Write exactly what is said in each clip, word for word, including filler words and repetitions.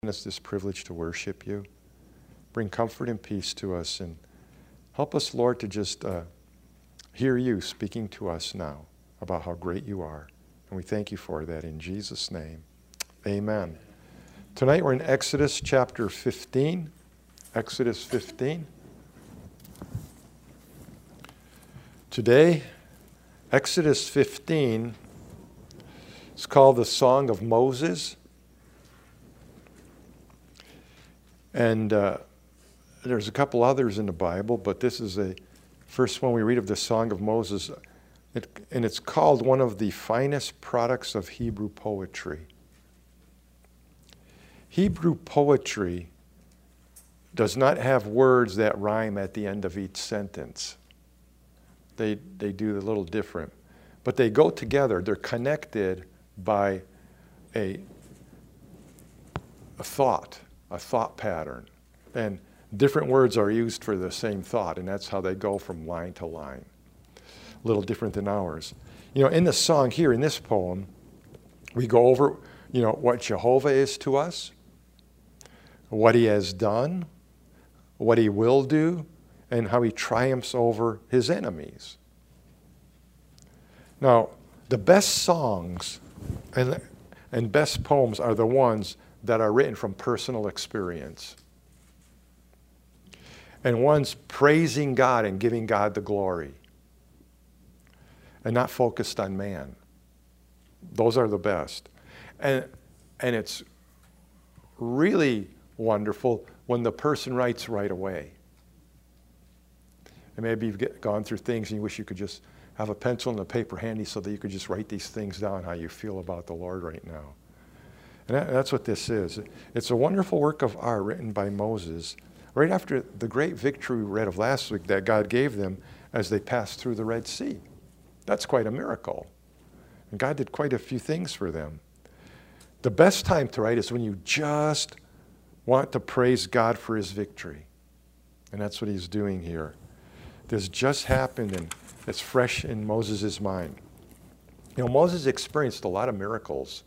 us this privilege to worship you. Bring comfort and peace to us, and help us, Lord, to just uh, hear you speaking to us now about how great you are. And we thank you for that in Jesus' name. Amen. Tonight we're in Exodus chapter fifteen. Exodus fifteen. Today, Exodus fifteen is called the Song of Moses. And uh, there's a couple others in the Bible, but this is the first one we read of the Song of Moses. It, and it's called one of the finest products of Hebrew poetry. Hebrew poetry does not have words that rhyme at the end of each sentence. They, they do a little different. But they go together. They're connected by a, a thought. a thought pattern. And different words are used for the same thought, and that's how they go from line to line. A little different than ours. You know, in the song here, in this poem, we go over, you know, what Jehovah is to us, what he has done, what he will do, and how he triumphs over his enemies. Now, the best songs and, and best poems are the ones that are written from personal experience. And one's praising God and giving God the glory. And not focused on man. Those are the best. And, and it's really wonderful when the person writes right away. And maybe you've get, gone through things and you wish you could just have a pencil and a paper handy so that you could just write these things down, how you feel about the Lord right now. And that, that's what this is. It's a wonderful work of art written by Moses right after the great victory we read of last week that God gave them as they passed through the Red Sea. That's quite a miracle. And God did quite a few things for them. The best time to write is when you just want to praise God for his victory. And that's what he's doing here. This just happened, and it's fresh in Moses' mind. You know, Moses experienced a lot of miracles.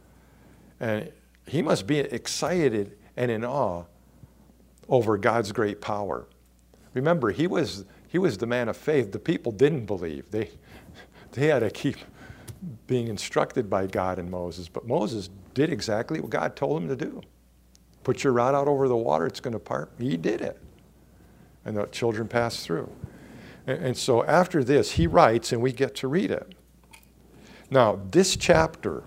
And he must be excited and in awe over God's great power. Remember, he was, he was the man of faith. The people didn't believe. They, they had to keep being instructed by God and Moses. But Moses did exactly what God told him to do. Put your rod out over the water, it's going to part. He did it. And the children passed through. And, and so after this, he writes, and we get to read it. Now, this chapter,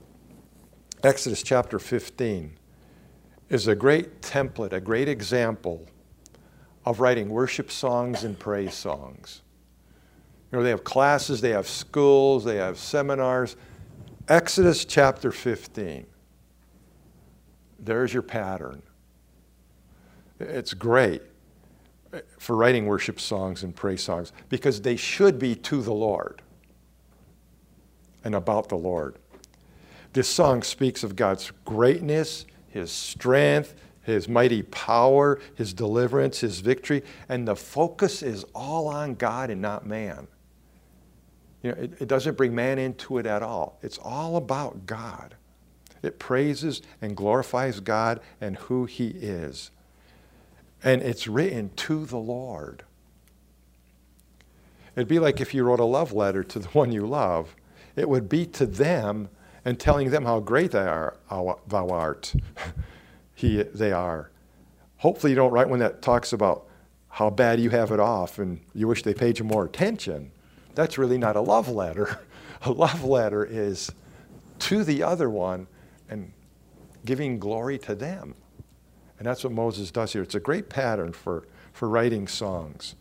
Exodus chapter fifteen, is a great template, a great example of writing worship songs and praise songs. You know, they have classes, they have schools, they have seminars. Exodus chapter fifteen, there's your pattern. It's great for writing worship songs and praise songs because they should be to the Lord and about the Lord. This song speaks of God's greatness, his strength, his mighty power, his deliverance, his victory, and the focus is all on God and not man. You know, it, it doesn't bring man into it at all. It's all about God. It praises and glorifies God and who he is. And it's written to the Lord. It'd be like if you wrote a love letter to the one you love. It would be to them and telling them how great they are, thou art. he, they are. Hopefully you don't write one that talks about how bad you have it off and you wish they paid you more attention. That's really not a love letter. A love letter is to the other one and giving glory to them. And that's what Moses does here. It's a great pattern for, for writing songs.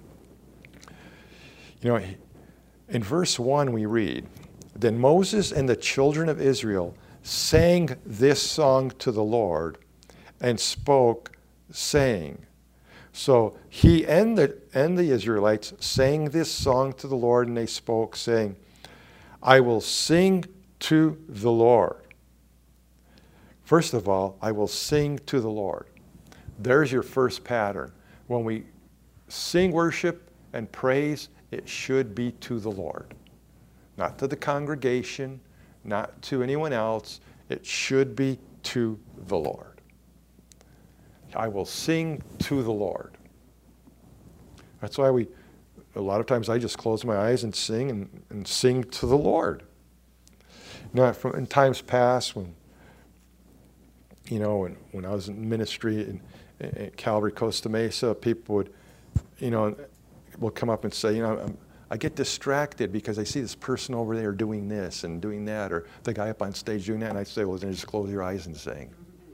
You know, in verse one we read, "Then Moses and the children of Israel sang this song to the Lord and spoke, saying." So he and the, and the Israelites sang this song to the Lord, and they spoke, saying, "I will sing to the Lord." First of all, I will sing to the Lord. There's your first pattern. When we sing worship and praise, it should be to the Lord. Not to the congregation, not to anyone else. It should be to the Lord. I will sing to the Lord. That's why we, a lot of times I just close my eyes and sing and, and sing to the Lord. You know, from, in times past when, you know, when, when I was in ministry in, in Calvary, Costa Mesa, people would, you know, will come up and say, you know, I'm, I get distracted because I see this person over there doing this and doing that, or the guy up on stage doing that, and I say, well, then just close your eyes and sing.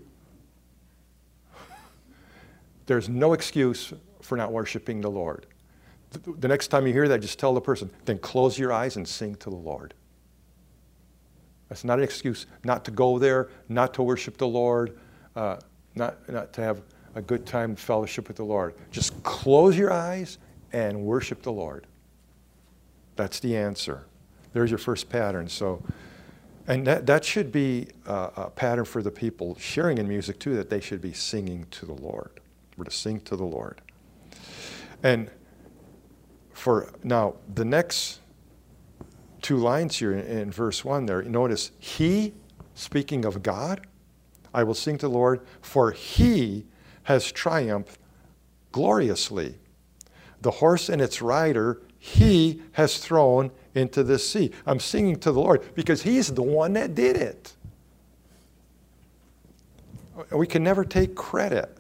There's no excuse for not worshiping the Lord. The, the next time you hear that, just tell the person, then close your eyes and sing to the Lord. That's not an excuse not to go there, not to worship the Lord, uh, not, not to have a good time fellowship with the Lord. Just close your eyes and worship the Lord. That's the answer. There's your first pattern. So, and that, that should be a, a pattern for the people sharing in music too, that they should be singing to the Lord. We're to sing to the Lord. And for now, the next two lines here in, in verse one there, notice, he, speaking of God, I will sing to the Lord, for he has triumphed gloriously. The horse and its rider he has thrown into the sea. I'm singing to the Lord because he's the one that did it. We can never take credit.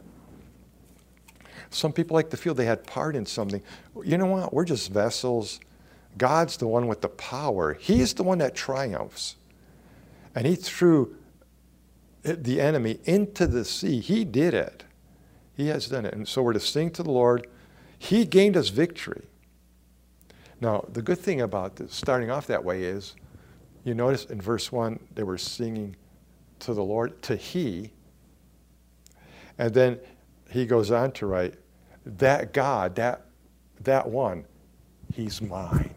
Some people like to feel they had part in something. You know what? We're just vessels. God's the one with the power. He's the one that triumphs. And he threw the enemy into the sea. He did it. He has done it. And so we're to sing to the Lord. He gained us victory. Now, the good thing about this, starting off that way is, you notice in verse one, they were singing to the Lord, to he. And then he goes on to write, that God, that, that one, he's mine.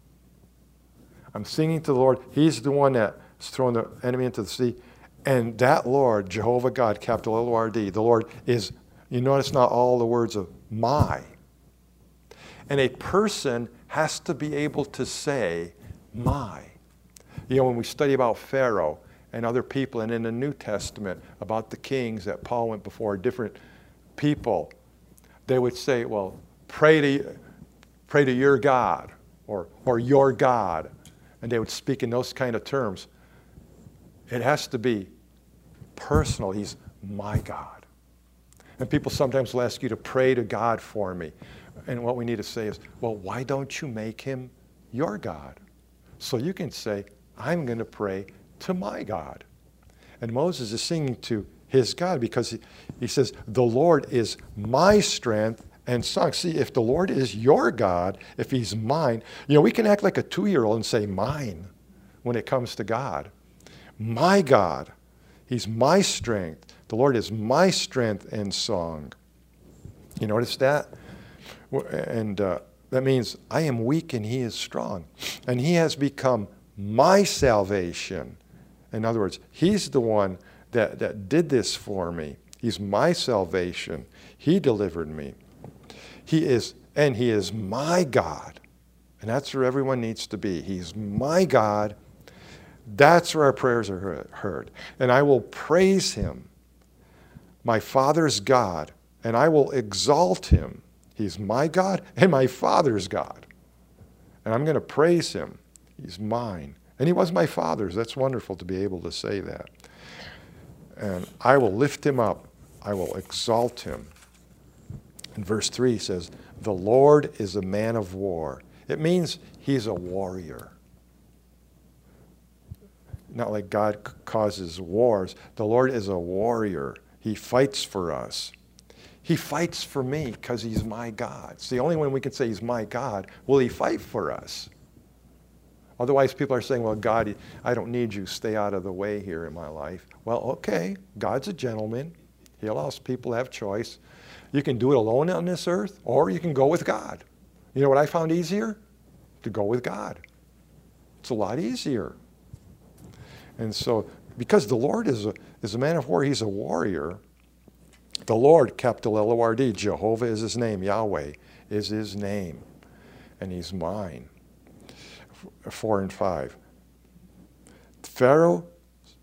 I'm singing to the Lord. He's the one that's thrown the enemy into the sea. And that Lord, Jehovah God, capital L O R D, the Lord is, you notice not all the words of my. And a person has to be able to say, my. You know, when we study about Pharaoh and other people, and in the New Testament about the kings that Paul went before, different people, they would say, well, pray to, pray to your God, or, or your God. And they would speak in those kind of terms. It has to be personal. He's my God. And people sometimes will ask you to pray to God for me. And what we need to say is, well, why don't you make him your God? So you can say, I'm going to pray to my God. And Moses is singing to his God because he, he says, the Lord is my strength and song. See, if the Lord is your God, if he's mine, you know, we can act like a two-year-old and say mine when it comes to God. My God, he's my strength. The Lord is my strength and song. You notice that? And uh, that means I am weak and he is strong. And he has become my salvation. In other words, he's the one that, that did this for me. He's my salvation. He delivered me. He is, and he is my God. And that's where everyone needs to be. He's my God. That's where our prayers are heard. And I will praise him, my Father's God, and I will exalt him. He's my God and my Father's God. And I'm going to praise him. He's mine. And he was my Father's. That's wonderful to be able to say that. And I will lift him up. I will exalt him. And verse three says, the Lord is a man of war. It means he's a warrior. Not like God causes wars. The Lord is a warrior. He fights for us. He fights for me because he's my God. It's the only one we can say he's my God. Will he fight for us? Otherwise, people are saying, well, God, I don't need you. Stay out of the way here in my life. Well, okay. God's a gentleman. He allows people to have choice. You can do it alone on this earth, or you can go with God. You know what I found easier? To go with God. It's a lot easier. And so, because the Lord is a, is a man of war, he's a warrior. The Lord, capital L O R D, Jehovah is his name, Yahweh is his name, and he's mine. Four and five. Pharaoh,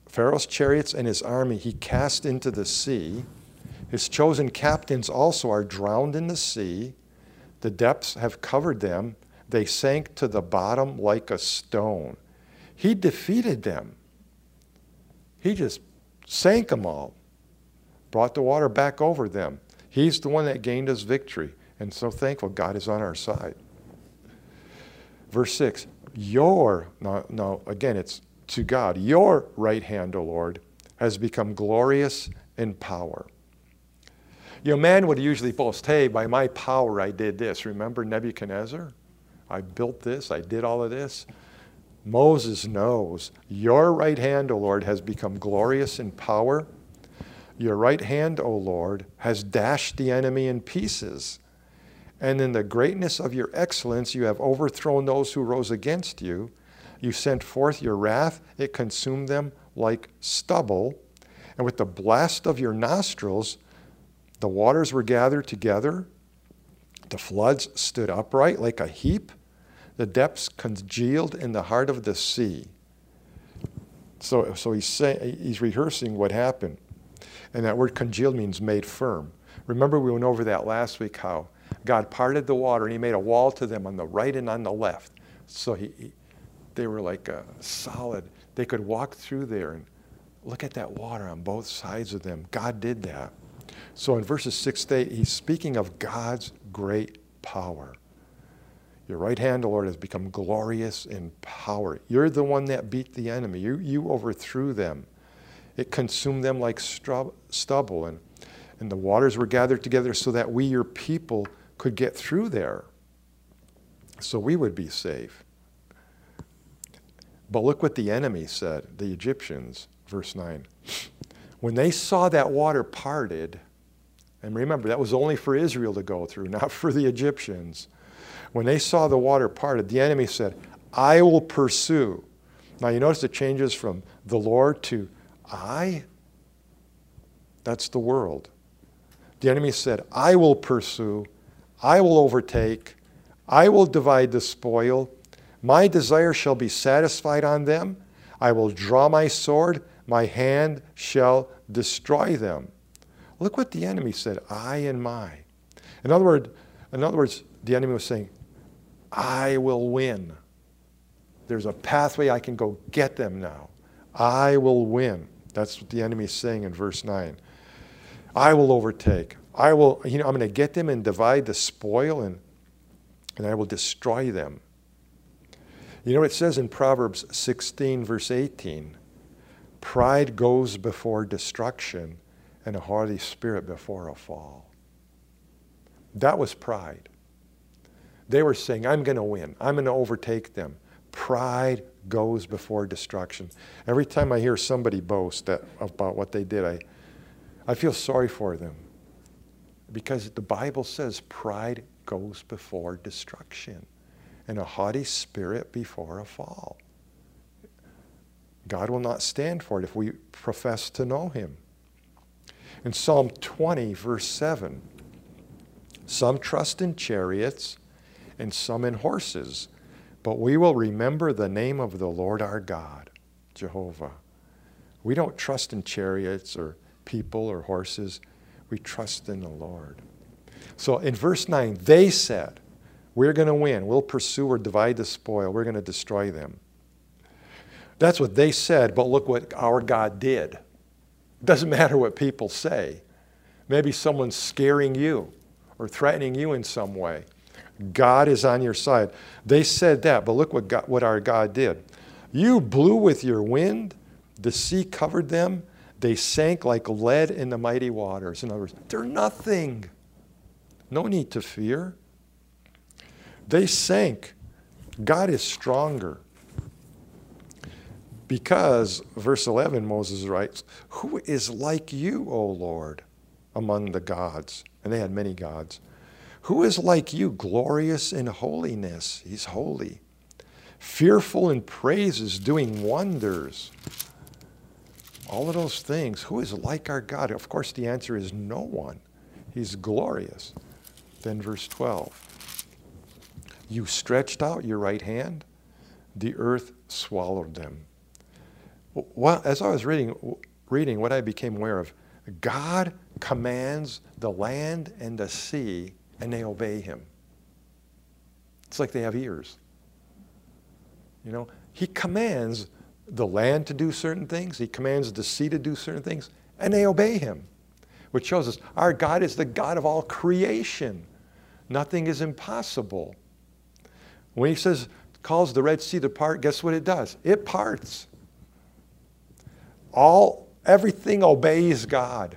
Pharaoh's chariots and his army he cast into the sea. His chosen captains also are drowned in the sea. The depths have covered them. They sank to the bottom like a stone. He defeated them. He just sank them all. Brought the water back over them. He's the one that gained us victory. And so thankful God is on our side. Verse six, your, now, now again it's to God, your right hand, O Lord, has become glorious in power. You know, man would usually boast, hey, by my power I did this. Remember Nebuchadnezzar? I built this, I did all of this. Moses knows, your right hand, O Lord, has become glorious in power. Your right hand, O Lord, has dashed the enemy in pieces. And in the greatness of your excellence, you have overthrown those who rose against you. You sent forth your wrath, it consumed them like stubble. And with the blast of your nostrils, the waters were gathered together. The floods stood upright like a heap. The depths congealed in the heart of the sea. So, so he's, say, he's rehearsing what happened. And that word congealed means made firm. Remember we went over that last week, how God parted the water and he made a wall to them on the right and on the left. So he, he, they were like a solid. They could walk through there and look at that water on both sides of them. God did that. So in verses six to eight, he's speaking of God's great power. Your right hand, O Lord, has become glorious in power. You're the one that beat the enemy. You, you overthrew them. It consumed them like stubble. And, and the waters were gathered together so that we, your people, could get through there. So we would be safe. But look what the enemy said, the Egyptians, verse nine. When they saw that water parted, and remember, that was only for Israel to go through, not for the Egyptians. When they saw the water parted, the enemy said, I will pursue. Now you notice it changes from the Lord to I. That's the world. The enemy said, I will pursue. I will overtake. I will divide the spoil. My desire shall be satisfied on them. I will draw my sword. My hand shall destroy them. Look what the enemy said, I and my. In other words, in other words, the enemy was saying, I will win. There's a pathway I can go get them now. I will win. That's what the enemy is saying in verse nine. I will overtake. I will, you know, I'm going to get them and divide the spoil, and, and I will destroy them. You know, it says in Proverbs sixteen, verse eighteen, pride goes before destruction, and a haughty spirit before a fall. That was pride. They were saying, I'm going to win. I'm going to overtake them. Pride goes before destruction. Every time I hear somebody boast that, about what they did, I, I feel sorry for them. Because the Bible says pride goes before destruction, and a haughty spirit before a fall. God will not stand for it if we profess to know him. In Psalm twenty, verse seven, some trust in chariots and some in horses, but we will remember the name of the Lord our God, Jehovah. We don't trust in chariots or people or horses. We trust in the Lord. So in verse nine, they said, we're going to win. We'll pursue or divide the spoil. We're going to destroy them. That's what they said, but look what our God did. It doesn't matter what people say. Maybe someone's scaring you or threatening you in some way. God is on your side. They said that, but look what, God, what our God did. You blew with your wind. The sea covered them. They sank like lead in the mighty waters. In other words, they're nothing. No need to fear. They sank. God is stronger. Because, verse eleven, Moses writes, who is like you, O Lord, among the gods? And they had many gods. Who is like you, glorious in holiness? He's holy. Fearful in praises, doing wonders. All of those things. Who is like our God? Of course, the answer is no one. He's glorious. Then verse twelve. You stretched out your right hand. The earth swallowed them. Well, as I was reading, reading, what I became aware of, God commands the land and the sea, and they obey him. It's like they have ears. You know, he commands the land to do certain things. He commands the sea to do certain things, and they obey him, which shows us our God is the God of all creation. Nothing is impossible. When he says, calls the Red Sea to part, guess what it does? It parts. All, everything obeys God.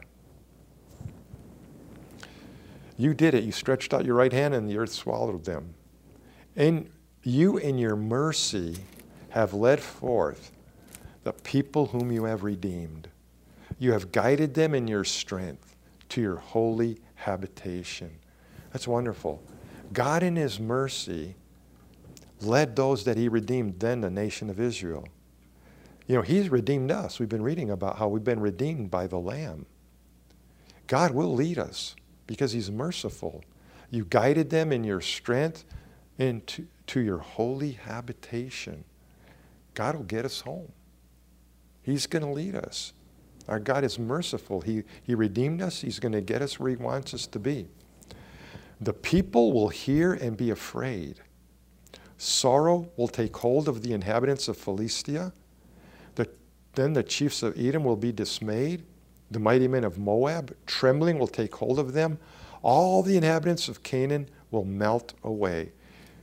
You did it. You stretched out your right hand and the earth swallowed them. And you in your mercy have led forth the people whom you have redeemed. You have guided them in your strength to your holy habitation. That's wonderful. God in his mercy led those that he redeemed, then the nation of Israel. You know, he's redeemed us. We've been reading about how we've been redeemed by the Lamb. God will lead us because he's merciful. You guided them in your strength into to your holy habitation. God will get us home. He's going to lead us. Our God is merciful. He, he redeemed us. He's going to get us where he wants us to be. The people will hear and be afraid. Sorrow will take hold of the inhabitants of Philistia. The, then the chiefs of Edom will be dismayed. The mighty men of Moab, trembling, will take hold of them. All the inhabitants of Canaan will melt away.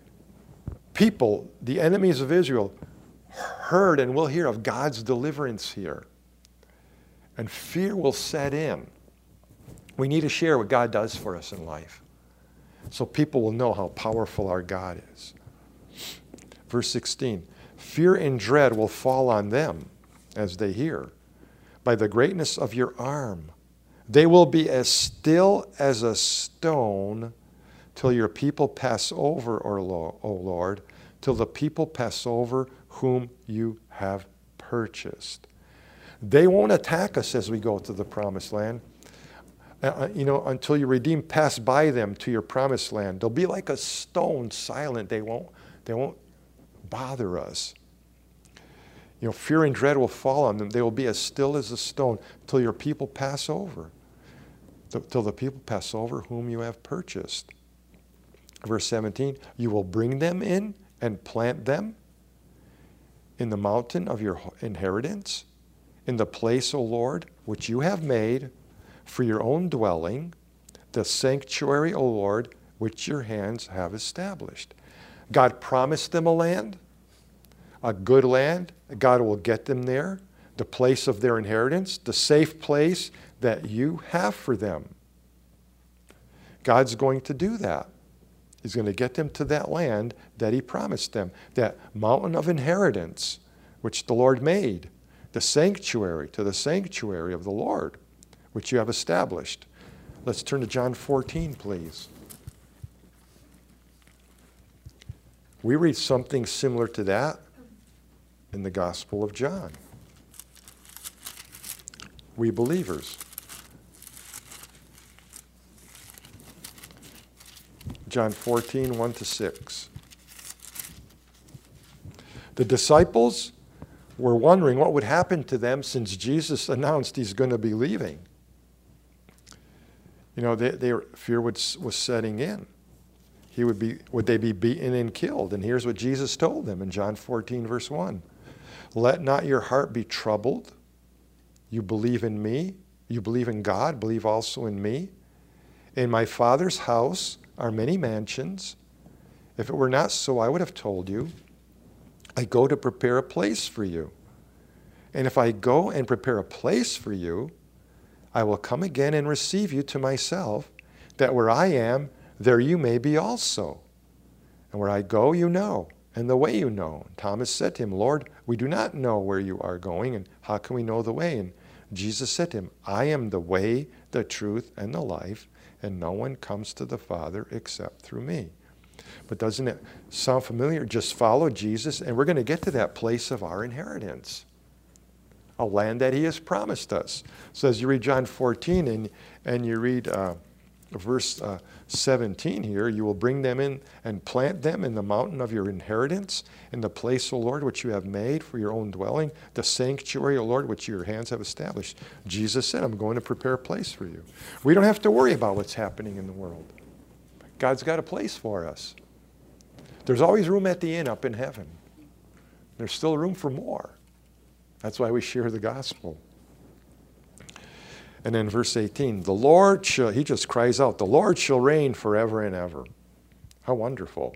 People, the enemies of Israel, heard and will hear of God's deliverance here. And fear will set in. We need to share what God does for us in life, so people will know how powerful our God is. Verse sixteen, fear and dread will fall on them as they hear. By the greatness of your arm, they will be as still as a stone till your people pass over, O Lord, till the people pass over whom you have purchased. They won't attack us as we go to the promised land. Uh, you know, until you redeem, pass by them to your promised land. They'll be like a stone, silent. They won't, they won't bother us. You know, fear and dread will fall on them. They will be as still as a stone till your people pass over. Till the people pass over whom you have purchased. Verse seventeen, you will bring them in and plant them in the mountain of your inheritance, in the place, O Lord, which you have made for your own dwelling, the sanctuary, O Lord, which your hands have established. God promised them a land, a good land. God will get them there, the place of their inheritance, the safe place that you have for them. God's going to do that. He's going to get them to that land that he promised them, that mountain of inheritance, which the Lord made, the sanctuary, to the sanctuary of the Lord, which you have established. Let's turn to John fourteen, please. We read something similar to that in the Gospel of John. We believers. John fourteen, one to six. The disciples were wondering what would happen to them since Jesus announced he's going to be leaving. You know, they, they, fear was, was setting in. He would be, would they be beaten and killed? And here's what Jesus told them in John fourteen, verse one. Let not your heart be troubled. You believe in me. You believe in God. Believe also in me. In my Father's house are many mansions. If it were not so, I would have told you. I go to prepare a place for you. And if I go and prepare a place for you, I will come again and receive you to myself, that where I am, there you may be also. And where I go, you know, and the way you know. And Thomas said to him, Lord, we do not know where you are going, and how can we know the way? And Jesus said to him, I am the way, the truth, and the life, and no one comes to the Father except through me. But doesn't it sound familiar? Just follow Jesus, and we're going to get to that place of our inheritance, a land that he has promised us. So as you read John fourteen and, and you read uh, verse uh, seventeen here, you will bring them in and plant them in the mountain of your inheritance, in the place, O Lord, which you have made for your own dwelling, the sanctuary, O Lord, which your hands have established. Jesus said, I'm going to prepare a place for you. We don't have to worry about what's happening in the world. God's got a place for us. There's always room at the inn up in heaven. There's still room for more. That's why we share the gospel. And then verse eighteen, the Lord shall, he just cries out, the Lord shall reign forever and ever. How wonderful.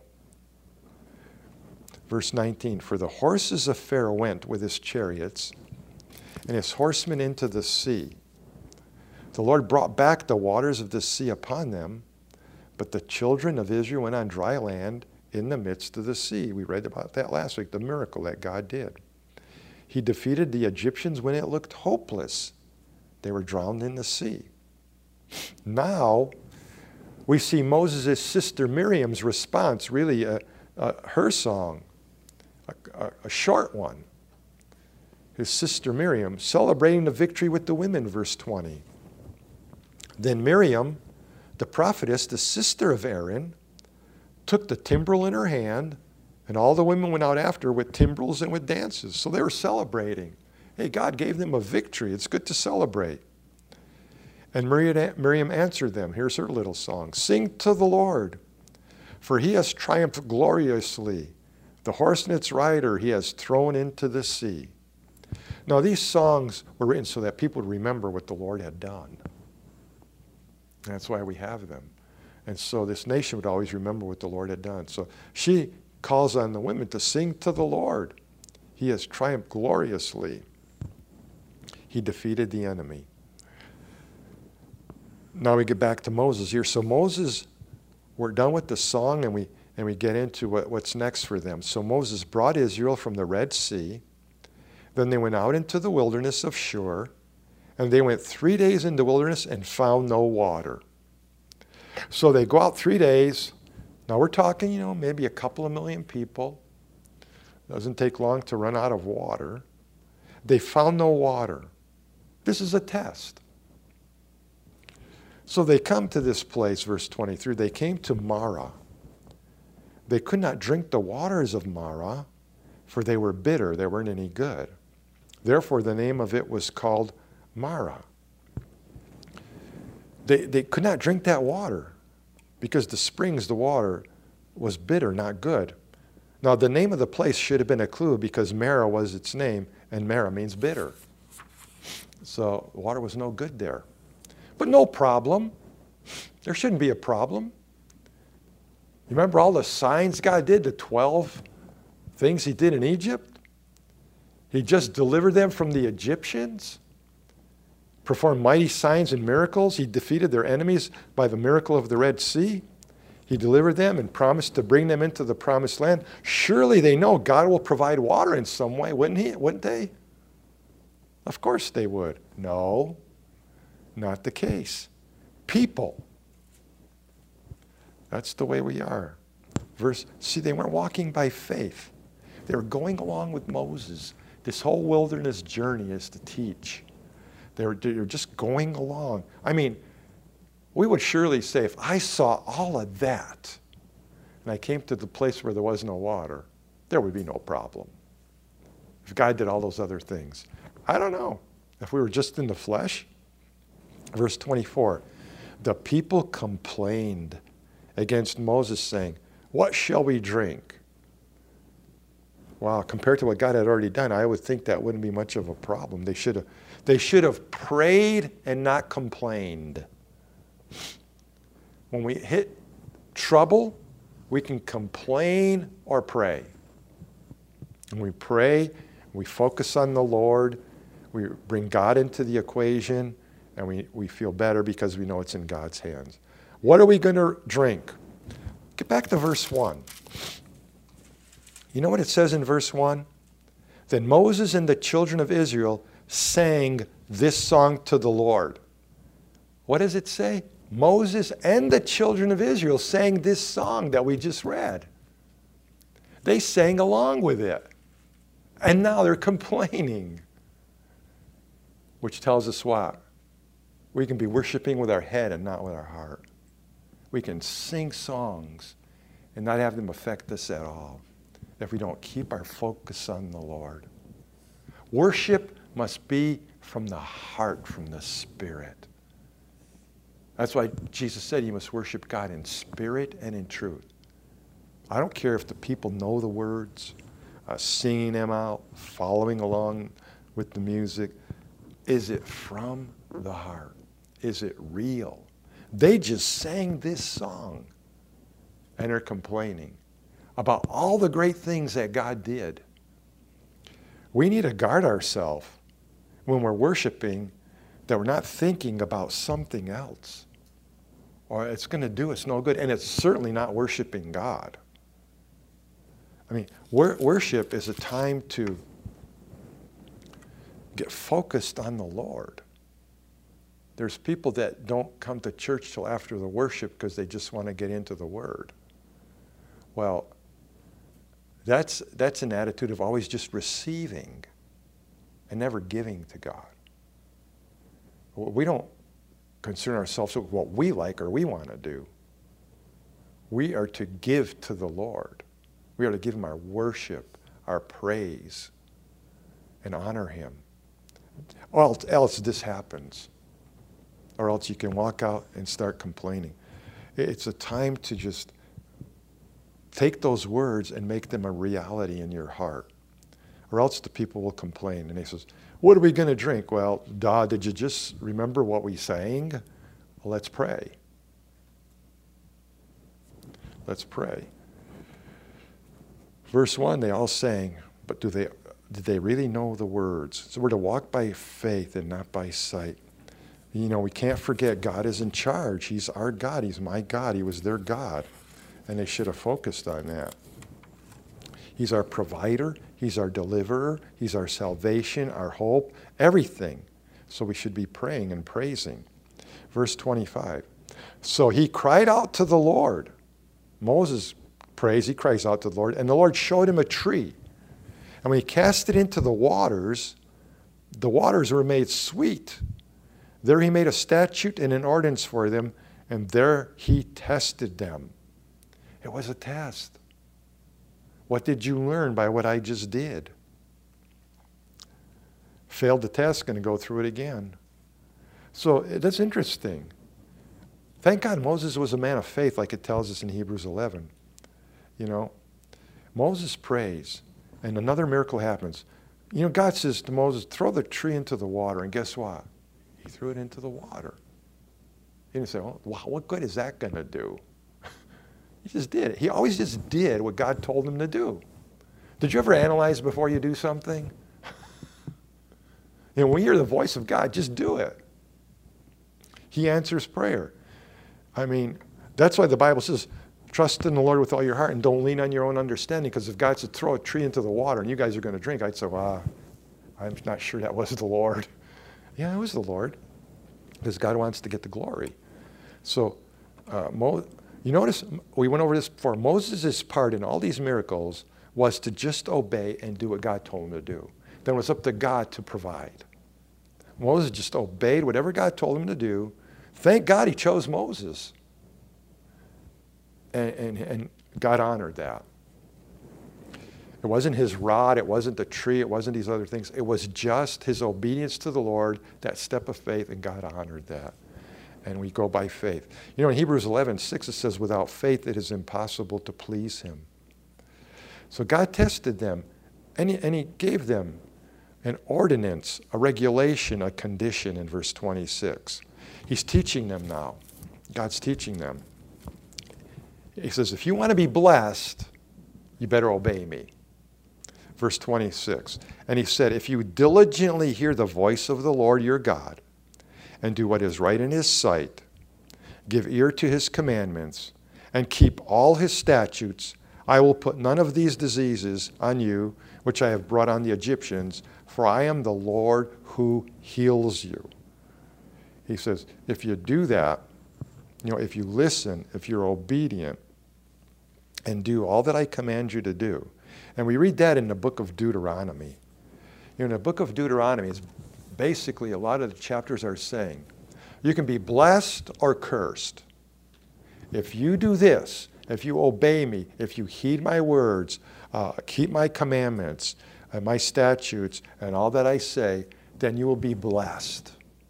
Verse nineteen, for the horses of Pharaoh went with his chariots and his horsemen into the sea. The Lord brought back the waters of the sea upon them, but the children of Israel went on dry land in the midst of the sea. We read about that last week, the miracle that God did. He defeated the Egyptians when it looked hopeless. They were drowned in the sea. Now, we see Moses' sister Miriam's response, really a, a, her song, a, a, a short one. His sister Miriam, celebrating the victory with the women, verse twenty. Then Miriam, the prophetess, the sister of Aaron, took the timbrel in her hand, and all the women went out after her with timbrels and with dances. So they were celebrating. Hey, God gave them a victory. It's good to celebrate. And Miriam answered them. Here's her little song. Sing to the Lord, for he has triumphed gloriously. The horse and its rider he has thrown into the sea. Now, these songs were written so that people would remember what the Lord had done. That's why we have them. And so this nation would always remember what the Lord had done. So she calls on the women to sing to the Lord. He has triumphed gloriously. He defeated the enemy. Now we get back to Moses here. So Moses, we're done with the song, and we and we get into what, what's next for them. So Moses brought Israel from the Red Sea. Then they went out into the wilderness of Shur, and they went three days in the wilderness and found no water. So they go out three days. Now we're talking, you know, maybe a couple of million people. Doesn't take long to run out of water. They found no water. This is a test. So they come to this place, verse twenty-three. They came to Marah. They could not drink the waters of Marah, for they were bitter. They weren't any good. Therefore, the name of it was called Marah. They, they could not drink that water because the springs, the water, was bitter, not good. Now, the name of the place should have been a clue because Marah was its name, and Marah means bitter. So the water was no good there. But no problem. There shouldn't be a problem. You remember all the signs God did, the twelve things he did in Egypt? He just delivered them from the Egyptians, performed mighty signs and miracles. He defeated their enemies by the miracle of the Red Sea. He delivered them and promised to bring them into the promised land. Surely they know God will provide water in some way, wouldn't he? Wouldn't they? Of course they would. No, not the case. People. That's the way we are. Verse, see, they weren't walking by faith. They were going along with Moses. This whole wilderness journey is to teach. They were, they were just going along. I mean, we would surely say, if I saw all of that and I came to the place where there was no water, there would be no problem. If God did all those other things. I don't know. If we were just in the flesh. Verse twenty-four, the people complained against Moses, saying, what shall we drink? Wow, compared to what God had already done, I would think that wouldn't be much of a problem. They should have, they should have prayed and not complained. When we hit trouble, we can complain or pray. And we pray, we focus on the Lord, we bring God into the equation, and we, we feel better because we know it's in God's hands. What are we going to drink? Get back to verse one. You know what it says in verse one? Then Moses and the children of Israel sang this song to the Lord. What does it say? Moses and the children of Israel sang this song that we just read. They sang along with it. And now they're complaining. Which tells us what? We can be worshiping with our head and not with our heart. We can sing songs and not have them affect us at all if we don't keep our focus on the Lord. Worship must be from the heart, from the Spirit. That's why Jesus said you must worship God in spirit and in truth. I don't care if the people know the words, uh, singing them out, following along with the music. Is it from the heart? Is it real? They just sang this song and are complaining about all the great things that God did. We need to guard ourselves when we're worshiping, that we're not thinking about something else, or it's going to do us no good, and it's certainly not worshiping God. I mean, wor- worship is a time to get focused on the Lord. There's people that don't come to church till after the worship because they just want to get into the Word. Well, that's, that's an attitude of always just receiving and never giving to God. We don't concern ourselves with what we like or we want to do. We are to give to the Lord. We are to give Him our worship, our praise, and honor Him. Or else, else this happens. Or else you can walk out and start complaining. It's a time to just take those words and make them a reality in your heart. Or else the people will complain. And he says, what are we going to drink? Well, duh, did you just remember what we sang? Well, let's pray. Let's pray. Verse one, they all sang, but do they, did they really know the words? So we're to walk by faith and not by sight. You know, we can't forget God is in charge. He's our God. He's my God. He was their God. And they should have focused on that. He's our provider. He's our deliverer. He's our salvation, our hope, everything. So we should be praying and praising. Verse twenty-five. So he cried out to the Lord. Moses prays. He cries out to the Lord. And the Lord showed him a tree. And when he cast it into the waters, the waters were made sweet. There he made a statute and an ordinance for them, and there he tested them. It was a test. What did you learn by what I just did? Failed the test, going to go through it again. So that's interesting. Thank God Moses was a man of faith, like it tells us in Hebrews eleven. You know, Moses prays, and another miracle happens. You know, God says to Moses, throw the tree into the water, and guess what? He threw it into the water. He didn't say, oh, wow, what good is that going to do? He just did it. He always just did what God told him to do. Did you ever analyze before you do something? You know, when you hear the voice of God, just do it. He answers prayer. I mean, that's why the Bible says, trust in the Lord with all your heart and don't lean on your own understanding, because if God said throw a tree into the water and you guys are going to drink, I'd say, well, I'm not sure that was the Lord. Yeah, it was the Lord, because God wants to get the glory. So, uh, Mo- you notice, we went over this before, Moses' part in all these miracles was to just obey and do what God told him to do. Then it was up to God to provide. Moses just obeyed whatever God told him to do. Thank God he chose Moses. And, and, and God honored that. It wasn't his rod, it wasn't the tree, it wasn't these other things. It was just his obedience to the Lord, that step of faith, and God honored that. And we go by faith. You know, in Hebrews eleven six it says, without faith it is impossible to please him. So God tested them, and he, and he gave them an ordinance, a regulation, a condition in verse twenty-six. He's teaching them now. God's teaching them. He says, if you want to be blessed, you better obey me. Verse twenty-six, and he said, if you diligently hear the voice of the Lord your God and do what is right in his sight, give ear to his commandments, and keep all his statutes, I will put none of these diseases on you, which I have brought on the Egyptians, for I am the Lord who heals you. He says, if you do that, you know, if you listen, if you're obedient, and do all that I command you to do. And we read that in the book of Deuteronomy. You know, in the book of Deuteronomy, it's basically a lot of the chapters are saying, you can be blessed or cursed. if you do this, if you obey me, if you heed my words, uh, keep my commandments and my statutes and all that I say, then you will be blessed.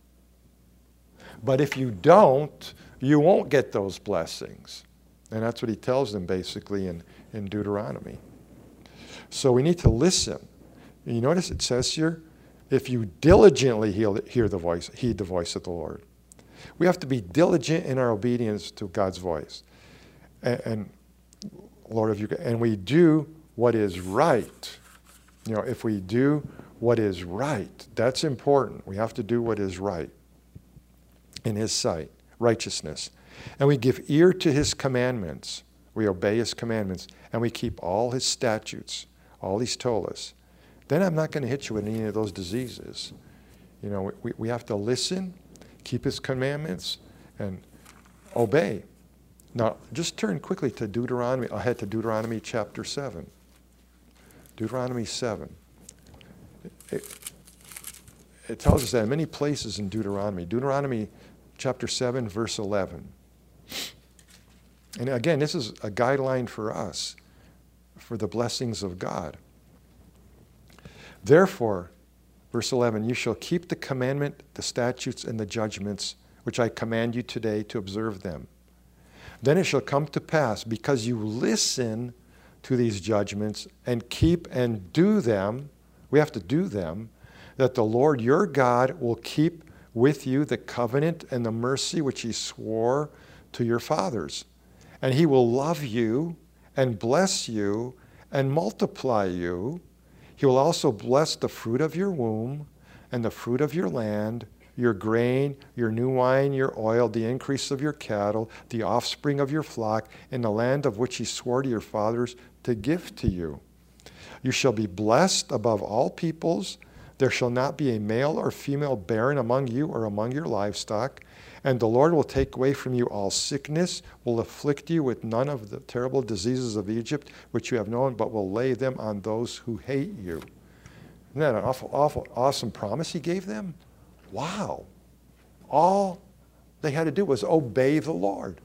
But if you don't, you won't get those blessings. And that's what he tells them basically in, in Deuteronomy. So we need to listen. You notice it says here, if you diligently hear the voice, heed the voice of the Lord. We have to be diligent in our obedience to God's voice. And, and Lord, if you and we do what is right. You know, if we do what is right, that's important. We have to do what is right in his sight, righteousness. And we give ear to his commandments. We obey his commandments, and we keep all his statutes, all he's told us. Then I'm not going to hit you with any of those diseases. You know, we, we have to listen, keep his commandments, and obey. Now, just turn quickly to Deuteronomy, ahead to Deuteronomy chapter seven. Deuteronomy seven. It, it tells us that in many places in Deuteronomy. Deuteronomy chapter seven, verse eleven. And again, this is a guideline for us, for the blessings of God. Therefore, verse eleven, you shall keep the commandment, the statutes, and the judgments, which I command you today to observe them. Then it shall come to pass, because you listen to these judgments and keep and do them, we have to do them, that the Lord your God will keep with you the covenant and the mercy which he swore to your fathers. And he will love you and bless you and multiply you. He will also bless the fruit of your womb and the fruit of your land, your grain, your new wine, your oil, the increase of your cattle, the offspring of your flock, in the land of which he swore to your fathers to give to you. You shall be blessed above all peoples. There shall not be a male or female barren among you or among your livestock. And the Lord will take away from you all sickness, will afflict you with none of the terrible diseases of Egypt, which you have known, but will lay them on those who hate you. Isn't that an awful, awful, awesome promise he gave them? Wow. All they had to do was obey the Lord.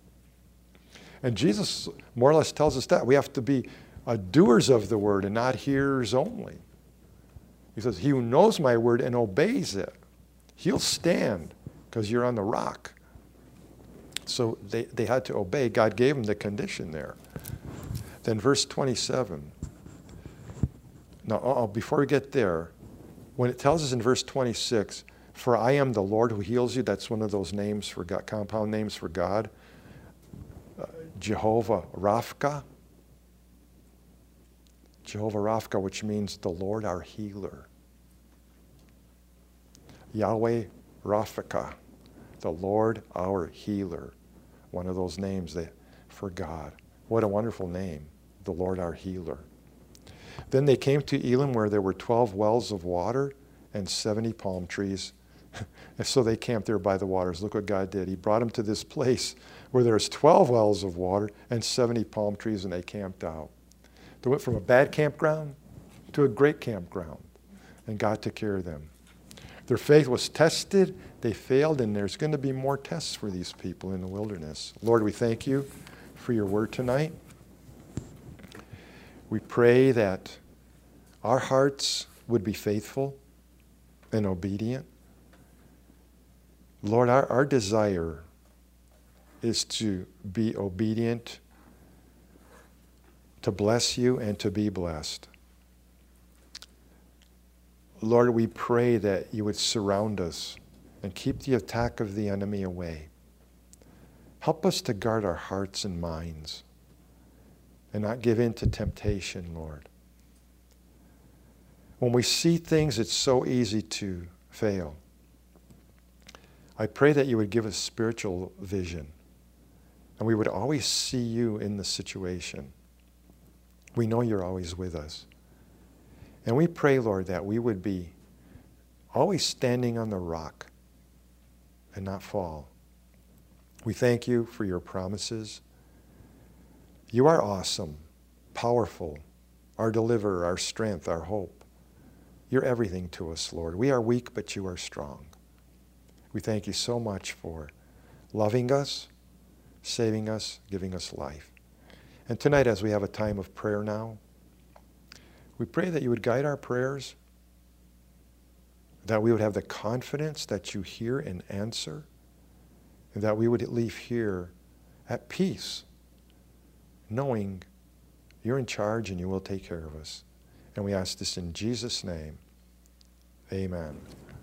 And Jesus more or less tells us that. We have to be uh, doers of the word and not hearers only. He says, he who knows my word and obeys it, he'll stand because you're on the rock. So they, they had to obey. God gave them the condition there. Then verse twenty-seven. Now, uh, before we get there, when it tells us in verse twenty-six, for I am the Lord who heals you, that's one of those names for God, compound names for God. Uh, Jehovah Rapha. Jehovah Rapha, which means the Lord our healer. Yahweh Rapha, the Lord our healer. One of those names that, for God. What a wonderful name, the Lord our healer. Then they came to Elim, where there were twelve wells of water and seventy palm trees. And so they camped there by the waters. Look what God did. He brought them to this place where there's twelve wells of water and seventy palm trees, and they camped out. They went from a bad campground to a great campground, and God took care of them. Their faith was tested. They failed, and there's going to be more tests for these people in the wilderness. Lord, we thank you for your word tonight. We pray that our hearts would be faithful and obedient. Lord, our, our desire is to be obedient, to bless you, and to be blessed. Lord, we pray that you would surround us and keep the attack of the enemy away. Help us to guard our hearts and minds and not give in to temptation, Lord. When we see things, it's so easy to fail. I pray that you would give us spiritual vision, and we would always see you in the situation. We know you're always with us. And we pray, Lord, that we would be always standing on the rock and not fall. We thank you for your promises. You are awesome, powerful, our deliverer, our strength, our hope. You're everything to us, Lord. We are weak, but you are strong. We thank you so much for loving us, saving us, giving us life. And tonight, as we have a time of prayer now, we pray that you would guide our prayers, that we would have the confidence that you hear and answer, and that we would leave here at peace, knowing you're in charge and you will take care of us. And we ask this in Jesus' name. Amen.